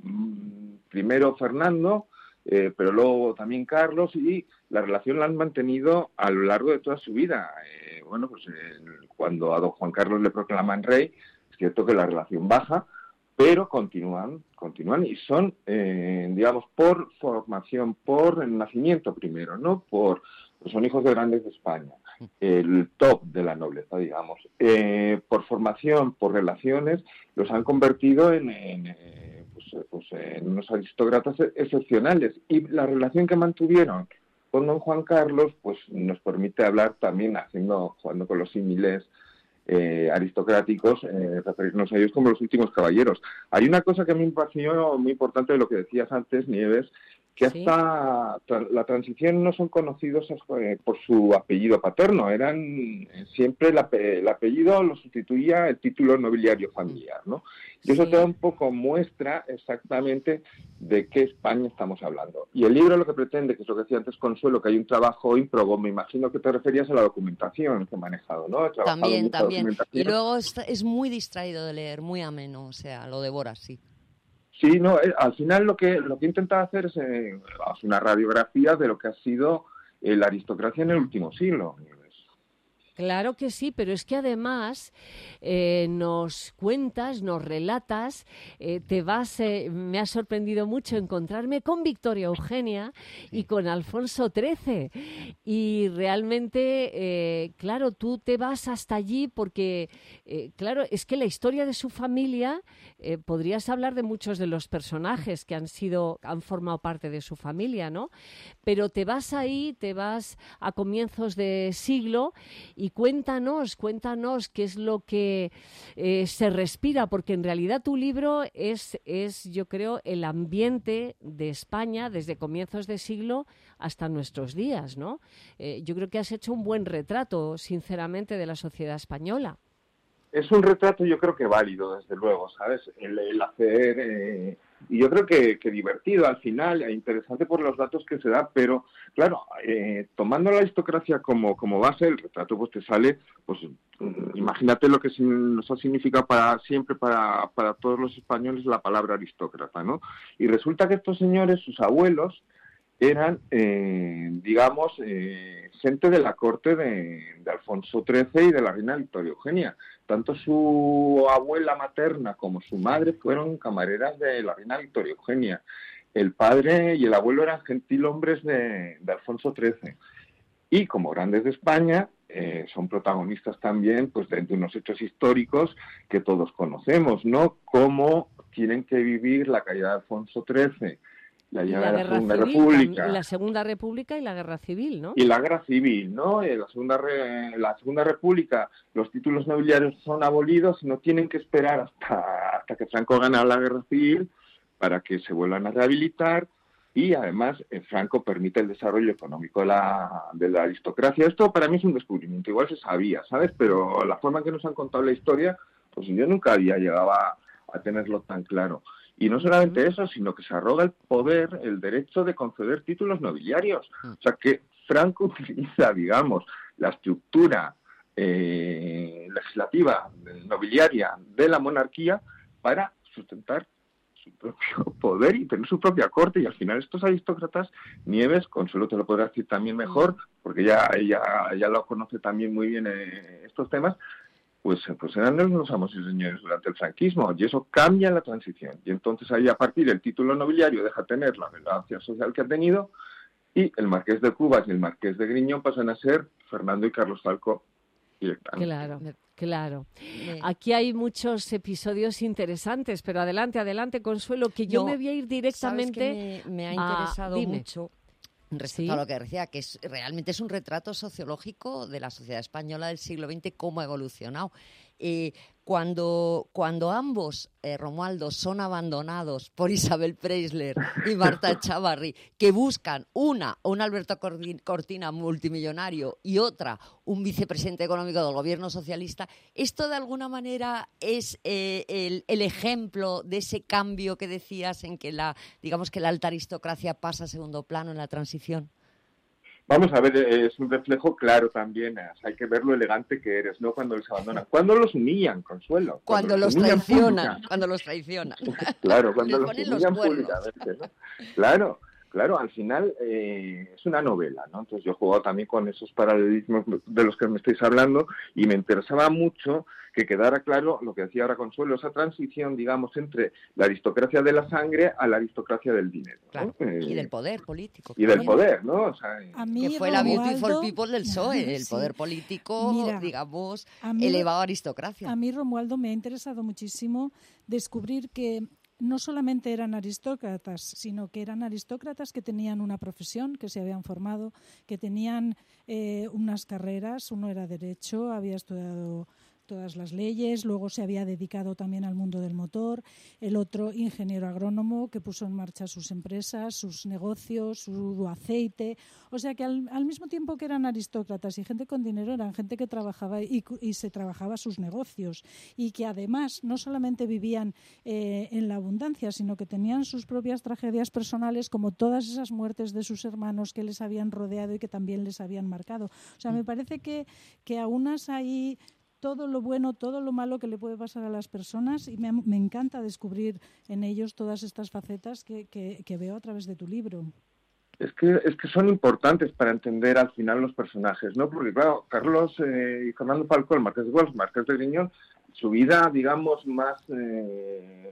primero Fernando, eh, pero luego también Carlos, y la relación la han mantenido a lo largo de toda su vida. Eh, bueno, pues eh, cuando a don Juan Carlos le proclaman rey, es cierto que la relación baja, pero continúan, continúan y son, eh, digamos, por formación, por nacimiento primero, ¿no? Por, pues son hijos de grandes de España, el top de la nobleza, digamos. Eh, por formación, por relaciones, los han convertido en, en, eh, pues, pues en unos aristócratas excepcionales. Y la relación que mantuvieron con don Juan Carlos, pues nos permite hablar también, haciendo, jugando con los símiles, Eh, aristocráticos, eh, referirnos a ellos como los últimos caballeros. Hay una cosa que a mí me pareció muy importante de lo que decías antes, Nieves, que hasta ¿Sí? la transición no son conocidos eh, por su apellido paterno, eran eh, siempre el, ape el apellido lo sustituía el título nobiliario familiar, ¿no? Y eso sí. te da un poco muestra exactamente de qué España estamos hablando. Y el libro lo que pretende, que es lo que decía antes Consuelo, que hay un trabajo ímprobo, me imagino que te referías a la documentación que he manejado, ¿no? He también, también. Y luego está, es muy distraído de leer, muy ameno, o sea, lo devoras, sí. Sí, no, eh, al final lo que lo que he intentado hacer es eh, una radiografía de lo que ha sido eh, la aristocracia en el último siglo. Claro que sí, pero es que además eh, nos cuentas, nos relatas, eh, te vas, eh, me ha sorprendido mucho encontrarme con Victoria Eugenia y con Alfonso trece. Y realmente, eh, claro, tú te vas hasta allí porque, eh, claro, es que la historia de su familia, eh, podrías hablar de muchos de los personajes que han sido, han formado parte de su familia, ¿no? Pero te vas ahí, te vas a comienzos de siglo y cuéntanos, cuéntanos qué es lo que eh, se respira, porque en realidad tu libro es, es, yo creo, el ambiente de España desde comienzos de siglo hasta nuestros días, ¿no? Eh, yo creo que has hecho un buen retrato, sinceramente, de la sociedad española. Es un retrato, yo creo que válido, desde luego, ¿sabes? El, el hacer, eh, y yo creo que, que divertido al final, e interesante por los datos que se da, pero claro, eh, tomando la aristocracia como, como base, el retrato pues te sale, pues imagínate lo que eso significa para siempre, para, para todos los españoles, la palabra aristócrata, ¿no? Y resulta que estos señores, sus abuelos, eran, eh, digamos, eh, gente de la corte de, de Alfonso trece y de la reina Victoria Eugenia. Tanto su abuela materna como su madre fueron camareras de la reina Victoria Eugenia. El padre y el abuelo eran gentilhombres de, de Alfonso trece. Y como grandes de España, eh, son protagonistas también pues, de, de unos hechos históricos que todos conocemos, ¿no? Cómo tienen que vivir la caída de Alfonso trece, la llegada de la Segunda civil, República. La Segunda República y la Guerra Civil, ¿no? Y la Guerra Civil, ¿no? En la Segunda, Re, la Segunda República, los títulos nobiliarios son abolidos y no tienen que esperar hasta, hasta que Franco gana la Guerra Civil para que se vuelvan a rehabilitar. Y además eh, Franco permite el desarrollo económico de la, de la aristocracia. Esto para mí es un descubrimiento, igual se sabía, ¿sabes? Pero la forma en que nos han contado la historia, pues yo nunca había llegado a, a tenerlo tan claro. Y no solamente eso, sino que se arroga el poder, el derecho de conceder títulos nobiliarios. O sea, que Franco utiliza, digamos, la estructura eh, legislativa, nobiliaria de la monarquía para sustentar su propio poder y tener su propia corte. Y al final estos aristócratas, Nieves, Consuelo te lo podrá decir también mejor, porque ella, ella, ella lo conoce también muy bien eh, estos temas, Pues, pues eran los amos y señores durante el franquismo, y eso cambia en la transición. Y entonces ahí a partir del título nobiliario deja tener la relevancia social que ha tenido, y el marqués de Cubas y el marqués de Griñón pasan a ser Fernando y Carlos Falcó directamente. Claro, claro. Aquí hay muchos episodios interesantes, pero adelante, adelante, Consuelo, que yo no, me voy a ir directamente. ¿Sabes que me, me ha interesado a... mucho respecto ¿Sí? a lo que decía, que es, realmente es un retrato sociológico de la sociedad española del siglo veinte, cómo ha evolucionado. Eh, cuando, cuando ambos, eh, Romualdo, son abandonados por Isabel Preisler y Marta Chavarri, que buscan una, un Alberto Cortina multimillonario y otra, un vicepresidente económico del gobierno socialista, esto de alguna manera es eh, el, el ejemplo de ese cambio que decías en que la, digamos que la alta aristocracia pasa a segundo plano en la transición. Vamos a ver, es un reflejo claro también, hay que ver lo elegante que eres, ¿no? Cuando los abandonan, cuando los humillan, Consuelo. Cuando, cuando los traicionan, cuando los traicionan. Claro, cuando los ponen humillan los públicamente, ¿no? Claro, claro, al final eh, es una novela, ¿no? Entonces yo he jugado también con esos paralelismos de los que me estáis hablando y me interesaba mucho que quedara claro lo que decía ahora Consuelo, esa transición, digamos, entre la aristocracia de la sangre a la aristocracia del dinero, ¿no? Claro. Eh, Y del poder político. y del poder, ¿no? O sea, A mí, que fue la Romualdo, Beautiful People del P S O E, el sí. poder político, Mira, digamos, a mí- elevado a aristocracia. A mí, Romualdo, me ha interesado muchísimo descubrir que no solamente eran aristócratas, sino que eran aristócratas que tenían una profesión, que se habían formado, que tenían eh, unas carreras. Uno era Derecho, había estudiado todas las leyes, luego se había dedicado también al mundo del motor, el otro ingeniero agrónomo que puso en marcha sus empresas, sus negocios, su aceite, o sea que al, al mismo tiempo que eran aristócratas y gente con dinero, eran gente que trabajaba y, y se trabajaba sus negocios y que además no solamente vivían eh, en la abundancia, sino que tenían sus propias tragedias personales, como todas esas muertes de sus hermanos que les habían rodeado y que también les habían marcado. O sea, me parece que, que aunas ahí todo lo bueno, todo lo malo que le puede pasar a las personas y me, me encanta descubrir en ellos todas estas facetas que, que, que veo a través de tu libro. Es que, es que son importantes para entender al final los personajes, ¿no? Porque, claro, Carlos eh, y Fernando Falcó, el Marqués de Güell, Marqués de Griñón, su vida, digamos, más eh,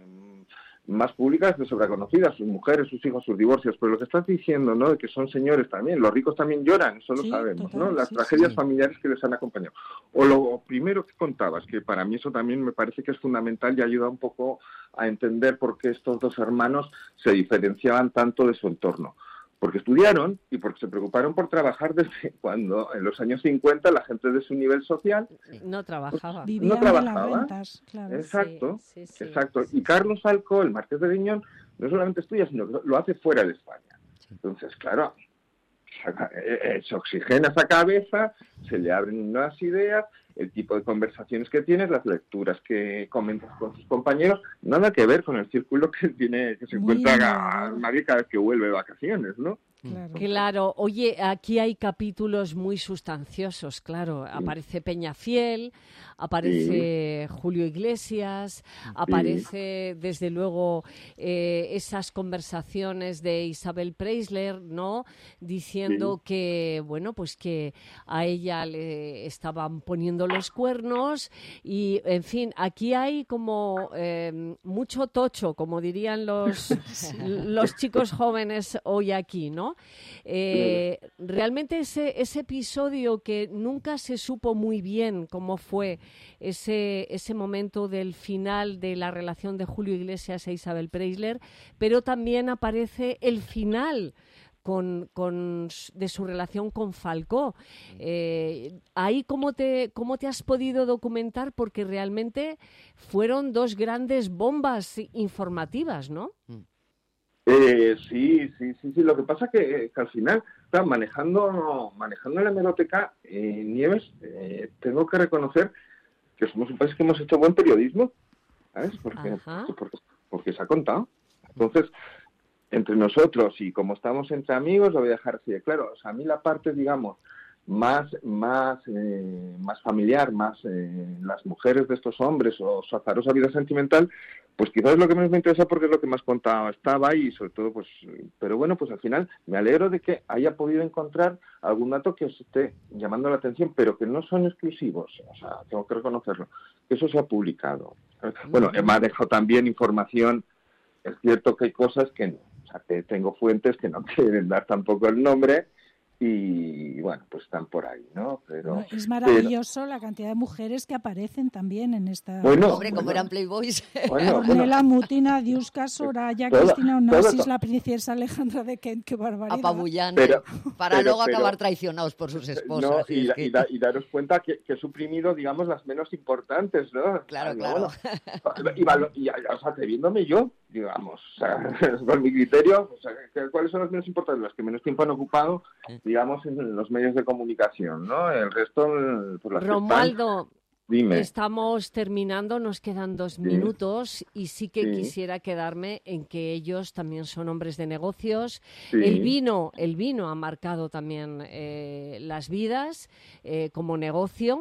más pública es de sobreconocida, sus mujeres, sus hijos, sus divorcios, pero lo que estás diciendo, ¿no?, de que son señores también, los ricos también lloran, eso lo Sí, sabemos, total, ¿no?, las sí, tragedias sí. familiares que les han acompañado. O lo primero que contabas, que para mí eso también me parece que es fundamental y ayuda un poco a entender por qué estos dos hermanos se diferenciaban tanto de su entorno. Porque estudiaron y porque se preocuparon por trabajar desde cuando, en los años cincuenta, la gente de su nivel social No trabajaba. Vivían no trabajaba. de las rentas, claro. Exacto, Sí, sí, sí, exacto. sí, y Carlos Falcó, el Marqués de Griñón, no solamente estudia, sino que lo hace fuera de España. Entonces, claro, se oxigena esa cabeza, se le abren nuevas ideas, el tipo de conversaciones que tienes, las lecturas que comentas con sus compañeros, nada que ver con el círculo que tiene que se Muy encuentra innovador. nadie cada vez que vuelve de vacaciones, ¿no? Claro. Claro, oye, aquí hay capítulos muy sustanciosos, claro. Aparece Peñafiel, aparece Julio Iglesias, aparece desde luego eh, esas conversaciones de Isabel Preisler, ¿no? Diciendo Sí. que, bueno, pues que a ella le estaban poniendo los cuernos y, en fin, aquí hay como eh, mucho tocho, como dirían los, los chicos jóvenes hoy aquí, ¿no? Eh, realmente ese, ese episodio que nunca se supo muy bien cómo fue ese, ese momento del final de la relación de Julio Iglesias e Isabel Preisler, pero también aparece el final con, con s- de su relación con Falcó. Eh, ahí cómo te, cómo te has podido documentar, porque realmente fueron dos grandes bombas informativas, ¿no? Eh, sí, sí, sí, sí. Lo que pasa que, eh, que al final, claro, manejando, manejando la hemeroteca, eh, Nieves, eh, tengo que reconocer que somos un país que hemos hecho buen periodismo, ¿sabes? Porque, Ajá. porque, porque se ha contado. Entonces, entre nosotros y como estamos entre amigos, lo voy a dejar así de claro. O sea, a mí la parte, digamos, más más eh, más familiar, más eh, las mujeres de estos hombres o su azarosa vida sentimental, pues quizás es lo que menos me interesa porque es lo que más contado estaba y sobre todo, pues, pero bueno, pues al final me alegro de que haya podido encontrar algún dato que os esté llamando la atención, pero que no son exclusivos, o sea, tengo que reconocerlo, que eso se ha publicado. Bueno, me ha dejado también información, es cierto que hay cosas que no, o sea, que tengo fuentes que no quieren dar tampoco el nombre, y bueno, pues están por ahí, ¿no? Pero bueno, es maravilloso pero, la cantidad de mujeres que aparecen también en esta... Bueno, hombre, como bueno, eran Playboys. Bueno, Ornella bueno. Mutina, Diuska, Soraya, toda, Cristina Onassis, la princesa Alejandra de Kent, qué barbaridad. Apabullante, pero, para pero, luego pero, acabar traicionados por sus esposas. No, y, es da, que... y, da, y daros cuenta que, que he suprimido, digamos, las menos importantes, ¿no? Claro, no, claro. Bueno, y, y, o sea, atreviéndome yo, digamos, o sea, con mi criterio, o sea, ¿cuáles son las menos importantes? Las que menos tiempo han ocupado, digamos, en los medios de comunicación, ¿no? El resto, pues las Romualdo, que están... Dime. Estamos terminando, nos quedan dos sí. minutos y sí que sí. quisiera quedarme en que ellos también son hombres de negocios. Sí. El vino, el vino ha marcado también eh, las vidas eh, como negocio.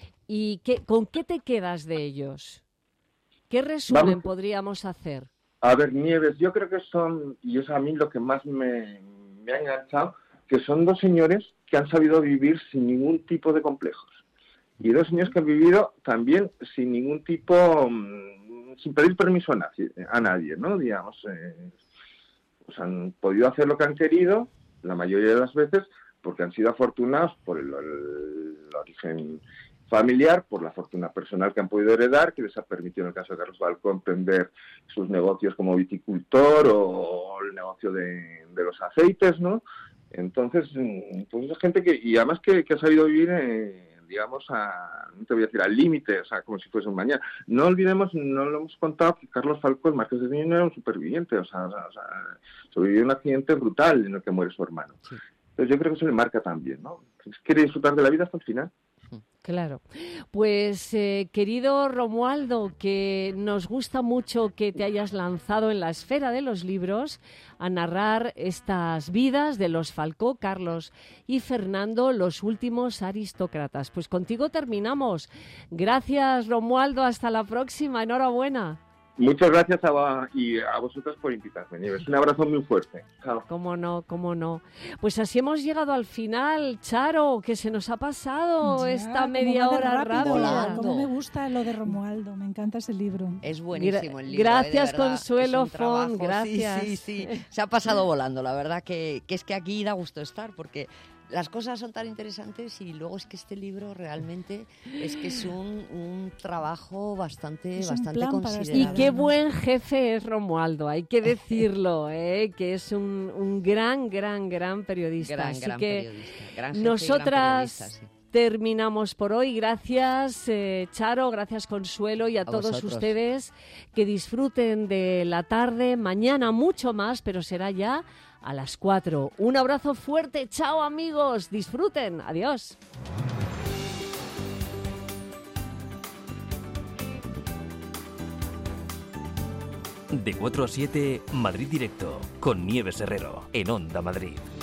¿Y qué, con qué te quedas de ellos? ¿Qué resumen Vamos. podríamos hacer? A ver, Nieves, yo creo que son, y es a mí lo que más me, me ha enganchado, que son dos señores que han sabido vivir sin ningún tipo de complejos. Y dos señores que han vivido también sin ningún tipo, sin pedir permiso a nadie, a nadie ¿no? Digamos, eh, pues han podido hacer lo que han querido, la mayoría de las veces, porque han sido afortunados por el, el, el origen familiar, por la fortuna personal que han podido heredar, que les ha permitido, en el caso de Carlos Falcó, emprender sus negocios como viticultor o el negocio de, de los aceites, ¿no? Entonces, pues es gente que, y además que, que ha sabido vivir, eh, digamos, a, no te voy a decir al límite, o sea, como si fuese un mañana. No olvidemos, no lo hemos contado, que Carlos Falcó, el Marqués de Miño, era un superviviente, o sea, o sea, o sea sobrevivió un accidente brutal en el que muere su hermano. Sí. Entonces yo creo que eso le marca también, ¿no? Quiere disfrutar de la vida hasta el final. Claro. Pues, eh, querido Romualdo, que nos gusta mucho que te hayas lanzado en la esfera de los libros a narrar estas vidas de los Falcó, Carlos y Fernando, los últimos aristócratas. Pues contigo terminamos. Gracias, Romualdo. Hasta la próxima. Enhorabuena. Muchas gracias a, y a vosotros por invitarme, Nieves. Un abrazo muy fuerte. Chao. Cómo no, cómo no. Pues así hemos llegado al final, Charo, que se nos ha pasado ya, esta media hora rápida. Cómo me gusta lo de Romualdo, me encanta ese libro. Es buenísimo el libro. Gracias, eh, Consuelo Font, gracias. Sí, sí, sí. Se ha pasado volando, la verdad que, que es que aquí da gusto estar, porque las cosas son tan interesantes y luego es que este libro realmente es que es un, un trabajo bastante, es bastante considerable. Y qué buen jefe es Romualdo, hay que decirlo, ¿eh? Que es un, un gran, gran, gran periodista. Gran, Así gran que periodista. Gran jefe nosotras y gran periodista, sí. Terminamos por hoy. Gracias, eh, Charo, gracias, Consuelo, y a, a todos vosotros. Ustedes que disfruten de la tarde. Mañana mucho más, pero será ya a las cuatro. Un abrazo fuerte. Chao, amigos. Disfruten. Adiós. De cuatro a siete, Madrid Directo, con Nieves Herrero, en Onda Madrid.